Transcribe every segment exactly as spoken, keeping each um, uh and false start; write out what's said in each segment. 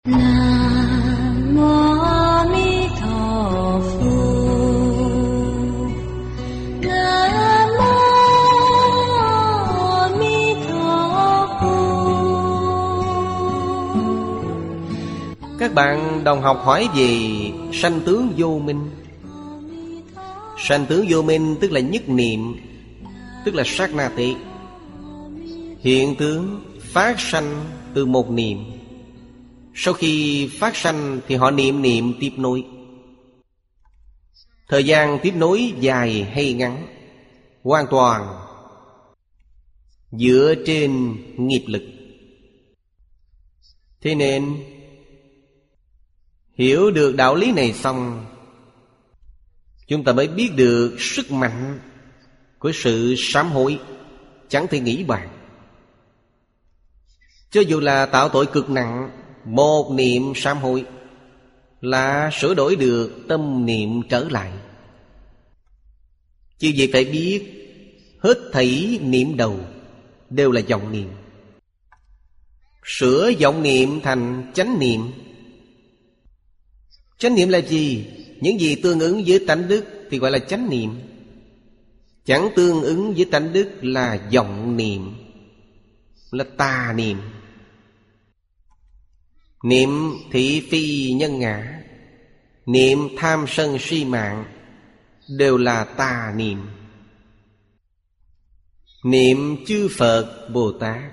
Nam mô A Di Đà Phật. Nam mô A Di Đà Phật. Các bạn đồng học hỏi về sanh tướng vô minh. Sanh tướng vô minh tức là nhất niệm, tức là sát na tị. Hiện tướng phát sanh từ một niệm. Sau khi phát sanh thì họ niệm niệm tiếp nối. Thời gian tiếp nối dài hay ngắn hoàn toàn dựa trên nghiệp lực. Thế nên hiểu được đạo lý này xong, chúng ta mới biết được sức mạnh của sự sám hối chẳng thể nghĩ bàn. Cho dù là tạo tội cực nặng, một niệm sám hối là sửa đổi được tâm niệm trở lại. Chứ gì phải biết, hết thảy niệm đầu đều là vọng niệm. Sửa vọng niệm thành chánh niệm. Chánh niệm là gì? Những gì tương ứng với tánh đức thì gọi là chánh niệm. Chẳng tương ứng với tánh đức là vọng niệm, là tà niệm. Niệm thị phi nhân ngã, niệm tham sân si mạng đều là tà niệm. Niệm chư Phật Bồ Tát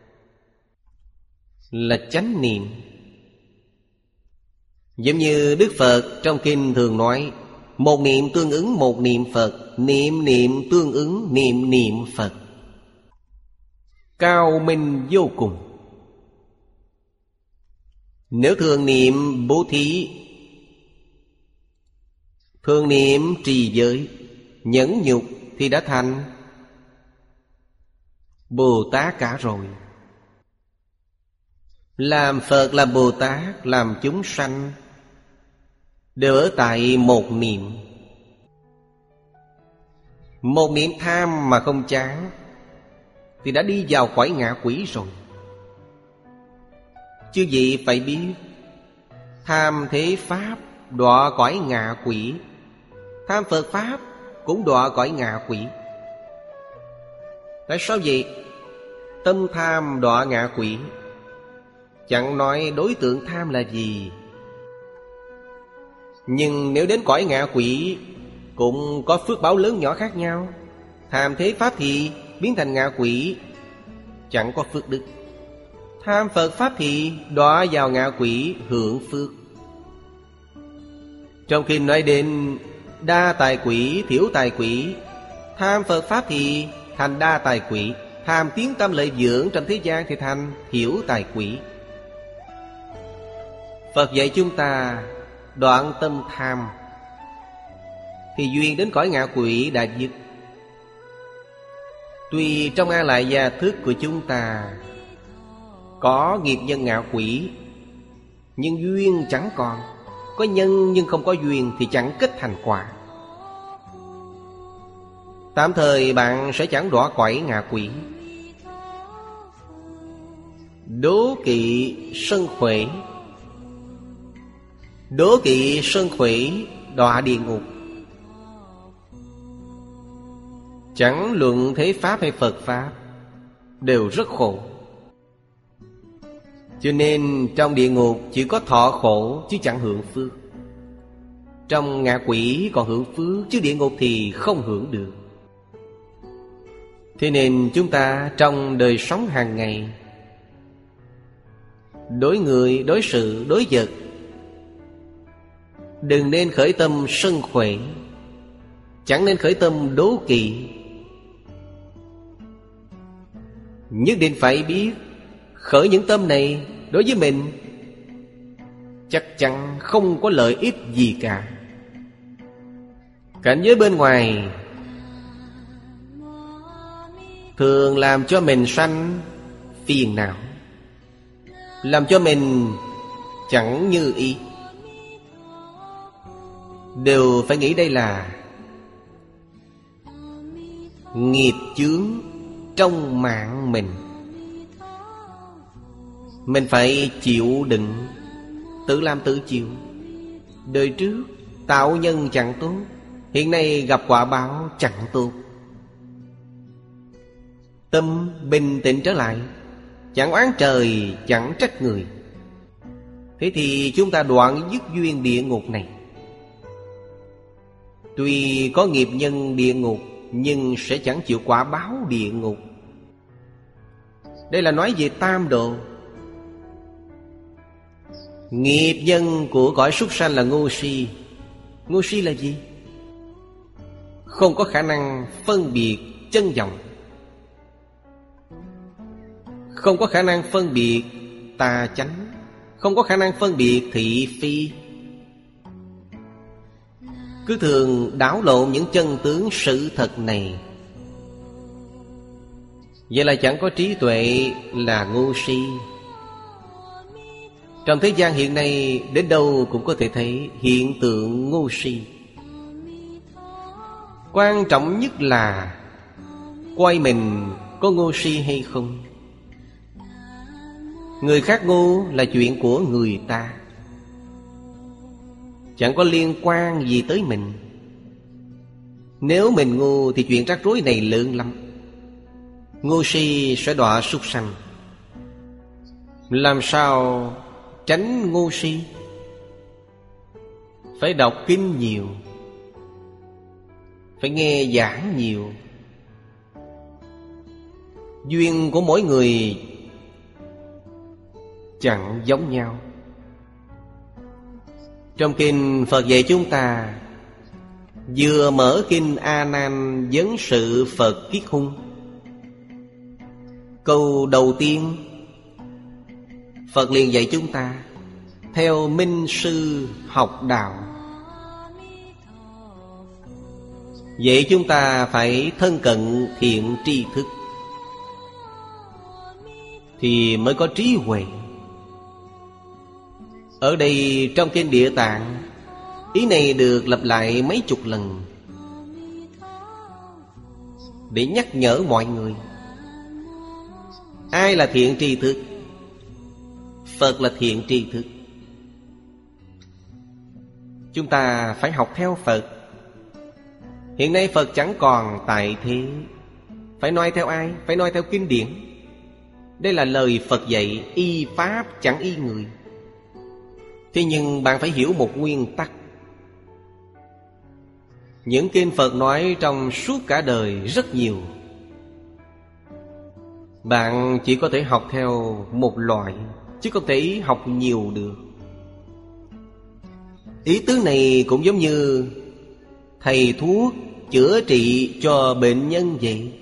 là chánh niệm. Giống như Đức Phật trong kinh thường nói, một niệm tương ứng một niệm Phật, niệm niệm tương ứng niệm niệm Phật. Cao minh vô cùng. Nếu thường niệm bố thí, thường niệm trì giới, nhẫn nhục thì đã thành Bồ Tát cả rồi. Làm Phật, làm Bồ Tát, làm chúng sanh đều ở tại một niệm. Một niệm tham mà không chán thì đã đi vào cõi ngạ quỷ rồi. Chứ gì phải biết, tham thế Pháp đọa cõi ngạ quỷ, tham Phật Pháp cũng đọa cõi ngạ quỷ. Tại sao vậy? Tâm tham đọa ngạ quỷ, chẳng nói đối tượng tham là gì. Nhưng nếu đến cõi ngạ quỷ cũng có phước báo lớn nhỏ khác nhau. Tham thế Pháp thì biến thành ngạ quỷ, chẳng có phước đức. Tham Phật Pháp thì đọa vào ngạ quỷ, hưởng phước. Trong khi nói đến đa tài quỷ, thiểu tài quỷ, tham Phật Pháp thì thành đa tài quỷ, tham tiếng tâm lợi dưỡng trong thế gian thì thành thiểu tài quỷ. Phật dạy chúng ta đoạn tâm tham thì duyên đến cõi ngạ quỷ đã dứt. Tuy trong A Lại Gia thức của chúng ta có nghiệp nhân ngạ quỷ, nhưng duyên chẳng còn. Có nhân nhưng không có duyên thì chẳng kết thành quả. Tạm thời bạn sẽ chẳng đọa cõi ngạ quỷ. Đố kỵ sân khuể, đố kỵ sân khuể đọa địa ngục. Chẳng luận thế Pháp hay Phật Pháp đều rất khổ. Cho nên trong địa ngục chỉ có thọ khổ chứ chẳng hưởng phước. Trong ngạ quỷ còn hưởng phước, chứ địa ngục thì không hưởng được. Thế nên chúng ta trong đời sống hàng ngày, đối người, đối sự, đối vật, đừng nên khởi tâm sân khuể, chẳng nên khởi tâm đố kỵ. Nhất định phải biết, khởi những tâm này đối với mình chắc chắn không có lợi ích gì cả. Cảnh giới bên ngoài thường làm cho mình sanh phiền não, làm cho mình chẳng như ý. Đều phải nghĩ đây là nghiệp chướng trong mạng mình. Mình phải chịu đựng, tự làm tự chịu. Đời trước tạo nhân chẳng tốt, hiện nay gặp quả báo chẳng tốt. Tâm bình tĩnh trở lại, chẳng oán trời, chẳng trách người. Thế thì chúng ta đoạn dứt duyên địa ngục này. Tuy có nghiệp nhân địa ngục, nhưng sẽ chẳng chịu quả báo địa ngục. Đây là nói về tam độ. Nghiệp nhân của cõi súc sanh là ngu si. Ngu si là gì? Không có khả năng phân biệt chân vọng, không có khả năng phân biệt tà chánh, không có khả năng phân biệt thị phi. Cứ thường đảo lộn những chân tướng sự thật này. Vậy là chẳng có trí tuệ, là ngu si. Trong thế gian hiện nay, đến đâu cũng có thể thấy hiện tượng ngu si. Quan trọng nhất là coi mình có ngu si hay không. Người khác ngu là chuyện của người ta, chẳng có liên quan gì tới mình. Nếu mình ngu thì chuyện rắc rối này lớn lắm. Ngu si sẽ đọa súc sanh. Làm sao tránh ngu si? Phải đọc kinh nhiều, phải nghe giảng nhiều. Duyên của mỗi người chẳng giống nhau. Trong kinh Phật dạy chúng ta, vừa mở kinh A Nan vấn sự Phật Kiết Hung, câu đầu tiên Phật liền dạy chúng ta theo minh sư học đạo. Vậy chúng ta phải thân cận thiện tri thức thì mới có trí huệ. Ở đây trong kinh Địa Tạng, ý này được lặp lại mấy chục lần để nhắc nhở mọi người. Ai là thiện tri thức? Phật là thiện tri thức. Chúng ta phải học theo Phật. Hiện nay Phật chẳng còn tại thế. Phải nói theo ai? Phải nói theo kinh điển. Đây là lời Phật dạy, y pháp chẳng y người. Thế nhưng bạn phải hiểu một nguyên tắc. Những kinh Phật nói trong suốt cả đời rất nhiều. Bạn chỉ có thể học theo một loại, chứ không thể học nhiều được. Ý tứ này cũng giống như thầy thuốc chữa trị cho bệnh nhân vậy.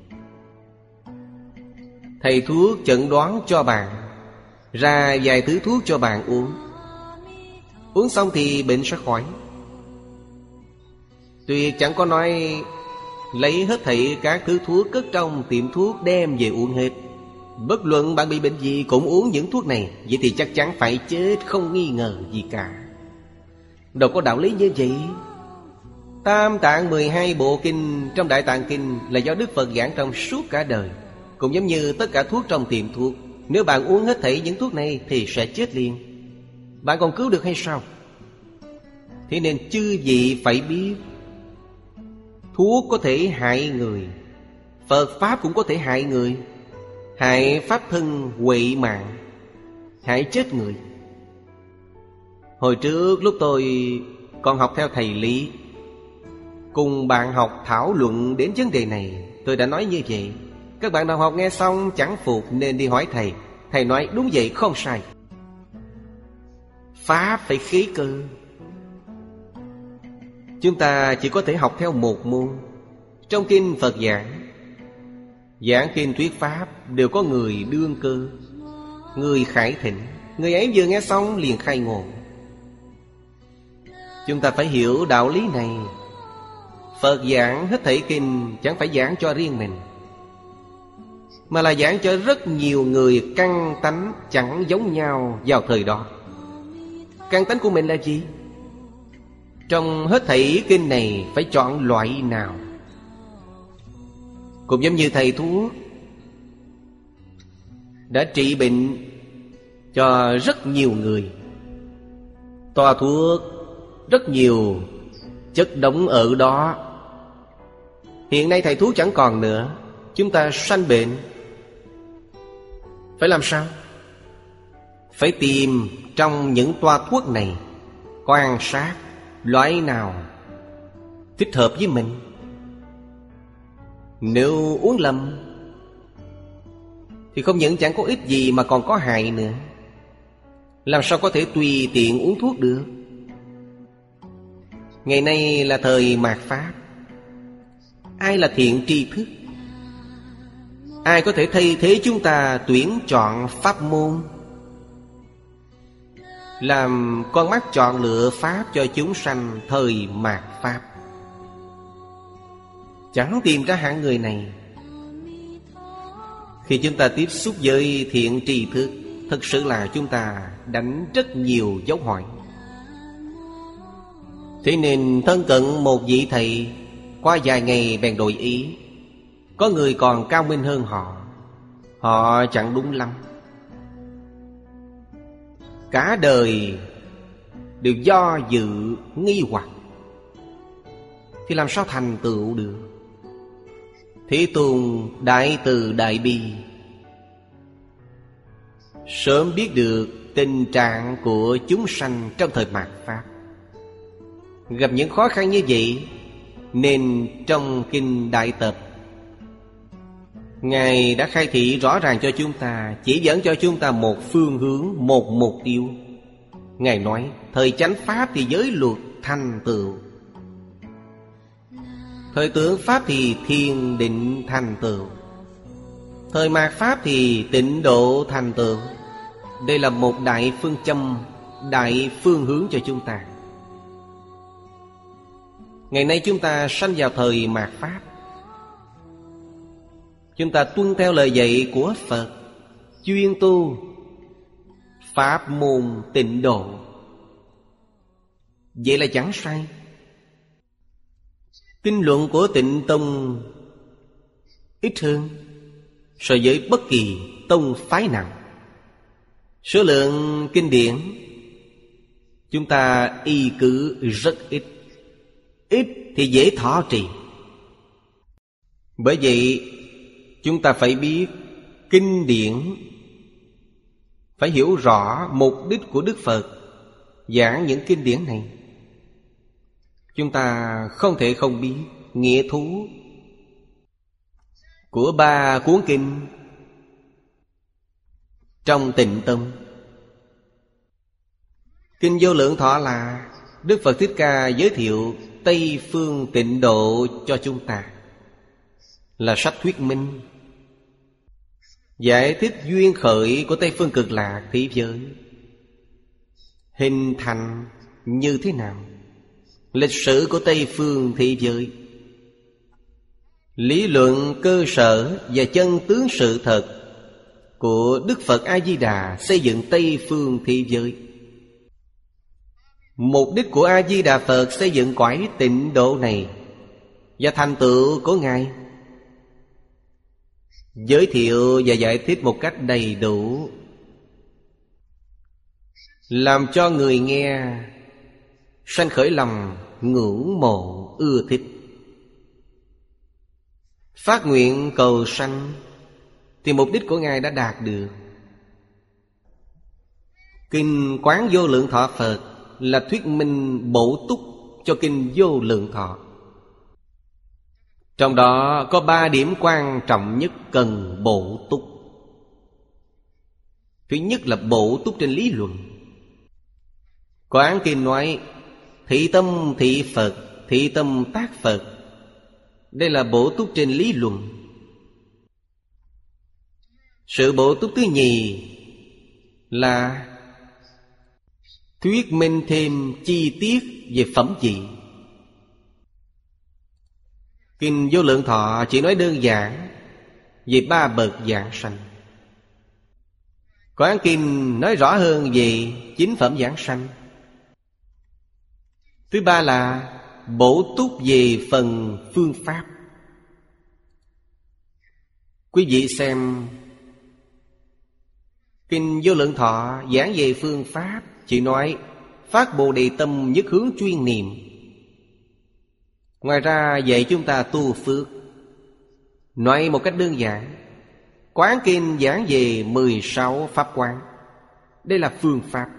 Thầy thuốc chẩn đoán cho bạn, ra vài thứ thuốc cho bạn uống. Uống xong thì bệnh sẽ khỏi. Tuy chẳng có nói lấy hết thảy các thứ thuốc cất trong tiệm thuốc đem về uống hết. Bất luận bạn bị bệnh gì cũng uống những thuốc này, vậy thì chắc chắn phải chết không nghi ngờ gì cả. Đâu có đạo lý như vậy. Tam tạng mười hai bộ kinh trong Đại Tạng Kinh là do Đức Phật giảng trong suốt cả đời. Cũng giống như tất cả thuốc trong tiệm thuốc, nếu bạn uống hết thảy những thuốc này thì sẽ chết liền. Bạn còn cứu được hay sao? Thế nên chư vị phải biết, thuốc có thể hại người, Phật Pháp cũng có thể hại người. Hại pháp thân huệ mạng, hại chết người. Hồi trước lúc tôi còn học theo thầy Lý, cùng bạn học thảo luận đến vấn đề này, tôi đã nói như vậy. Các bạn đồng học nghe xong chẳng phục nên đi hỏi thầy. Thầy nói đúng vậy, không sai. Pháp phải khí cơ. Chúng ta chỉ có thể học theo một môn. Trong kinh Phật giảng, giảng kinh thuyết Pháp đều có người đương cơ, người khải thịnh. Người ấy vừa nghe xong liền khai ngộ. Chúng ta phải hiểu đạo lý này. Phật giảng hết thảy kinh chẳng phải giảng cho riêng mình, mà là giảng cho rất nhiều người căn tánh chẳng giống nhau vào thời đó. Căn tánh của mình là gì? Trong hết thảy kinh này phải chọn loại nào? Cũng giống như thầy thuốc đã trị bệnh cho rất nhiều người, Toa thuốc rất nhiều chất đóng ở đó. Hiện nay thầy thuốc chẳng còn nữa, chúng ta sanh bệnh, phải làm sao? Phải tìm trong những toa thuốc này, quan sát loại nào thích hợp với mình. Nếu uống lầm thì không những chẳng có ích gì mà còn có hại nữa. Làm sao có thể tùy tiện uống thuốc được? Ngày nay là thời mạt Pháp. Ai là thiện tri thức? Ai có thể thay thế chúng ta tuyển chọn pháp môn, làm con mắt chọn lựa pháp cho chúng sanh thời mạt Pháp? Chẳng tìm ra hạng người này. Khi chúng ta tiếp xúc với thiện tri thức, thực sự là chúng ta đánh rất nhiều dấu hỏi. Thế nên thân cận một vị thầy, qua vài ngày bèn đổi ý. Có người còn cao minh hơn họ, họ chẳng đúng lắm. Cả đời đều do dự nghi hoặc, thì làm sao thành tựu được? Thế Tôn đại từ đại bi, sớm biết được tình trạng của chúng sanh trong thời mạt Pháp, gặp những khó khăn như vậy, nên trong Kinh Đại Tập, Ngài đã khai thị rõ ràng cho chúng ta, chỉ dẫn cho chúng ta một phương hướng, một mục tiêu. Ngài nói, thời chánh Pháp thì giới luật thành tựu, thời tưởng Pháp thì thiền định thành tựu, thời mạt Pháp thì tịnh độ thành tựu. Đây là một đại phương châm, đại phương hướng cho chúng ta. Ngày nay chúng ta sanh vào thời mạt Pháp, chúng ta tuân theo lời dạy của Phật, chuyên tu pháp môn tịnh độ. Vậy là chẳng sai. Kinh luận của Tịnh Tông ít hơn so với bất kỳ tông phái nào. Số lượng kinh điển chúng ta y cứ rất ít. Ít thì dễ thọ trì. Bởi vậy chúng ta phải biết kinh điển, phải hiểu rõ mục đích của Đức Phật giảng những kinh điển này. Chúng ta không thể không biết nghĩa thú của ba cuốn kinh trong Tịnh Tông. Kinh Vô Lượng Thọ là Đức Phật Thích Ca giới thiệu Tây Phương Tịnh Độ cho chúng ta, là sách thuyết minh, giải thích duyên khởi của Tây Phương Cực Lạc thế giới hình thành như thế nào, lịch sử của Tây Phương thế giới, lý luận cơ sở và chân tướng sự thật của Đức Phật A-di-đà xây dựng Tây Phương thế giới. Mục đích của A-di-đà Phật xây dựng cõi tịnh độ này và thành tựu của Ngài, giới thiệu và giải thích một cách đầy đủ, làm cho người nghe sanh khởi lòng ngưỡng mộ ưa thích, phát nguyện cầu sanh, thì mục đích của Ngài đã đạt được. Kinh Quán Vô Lượng Thọ Phật là thuyết minh bổ túc cho Kinh Vô Lượng Thọ. Trong đó có ba điểm quan trọng nhất cần bổ túc. Thứ nhất là bổ túc trên lý luận. Quán Kinh nói thị tâm thị Phật, thị tâm tác Phật. Đây là bổ túc trên lý luận. Sự bổ túc thứ nhì là thuyết minh thêm chi tiết về phẩm vị. Kinh Vô Lượng Thọ chỉ nói đơn giản về ba bậc giảng sanh. Quán Kinh nói rõ hơn về chín phẩm giảng sanh. Thứ ba là bổ túc về phần phương pháp. Quý vị xem Kinh Vô Lượng Thọ giảng về phương pháp, chỉ nói phát Bồ Đề tâm nhất hướng chuyên niệm. Ngoài ra dạy chúng ta tu phước. Nói một cách đơn giản, Quán Kinh giảng về mười sáu pháp quán. Đây là phương pháp.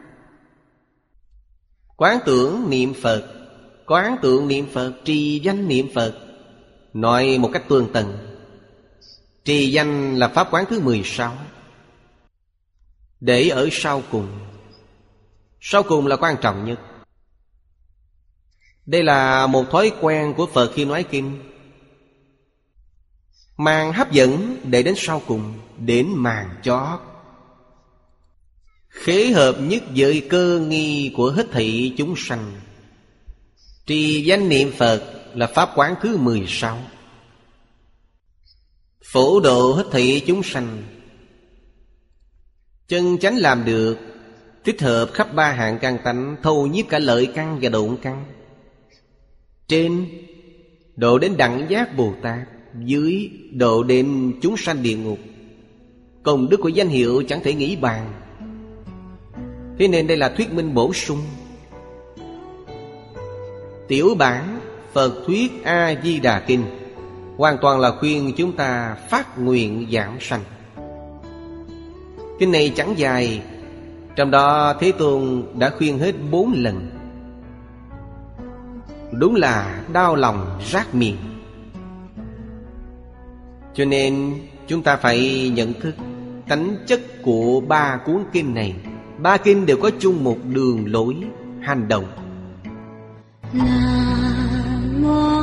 Quán tưởng niệm Phật, quán tưởng niệm Phật, trì danh niệm Phật. Nói một cách tường tận, trì danh là pháp quán thứ mười sáu. Để ở sau cùng. Sau cùng là quan trọng nhất. Đây là một thói quen của Phật khi nói kinh. Màn hấp dẫn để đến sau cùng, đến màn chót. Khế hợp nhất với cơ nghi của hết thảy chúng sanh. Trì danh niệm Phật là pháp quán thứ mười sáu. Phổ độ hết thảy chúng sanh. Chân chánh làm được, tích hợp khắp ba hạng căn tánh, thâu nhiếp cả lợi căn và độn căn. Trên độ đến đẳng giác Bồ Tát, dưới độ đến chúng sanh địa ngục. Công đức của danh hiệu chẳng thể nghĩ bàn. Thế nên đây là thuyết minh bổ sung. Tiểu bản Phật thuyết A-di-đà kinh hoàn toàn là khuyên chúng ta phát nguyện giảng sanh. Kinh này chẳng dài, trong đó Thế Tôn đã khuyên hết bốn lần. Đúng là đau lòng rát miệng. Cho nên chúng ta phải nhận thức tánh chất của ba cuốn kinh này. Ba kinh đều có chung một đường lối hành động. Nam mô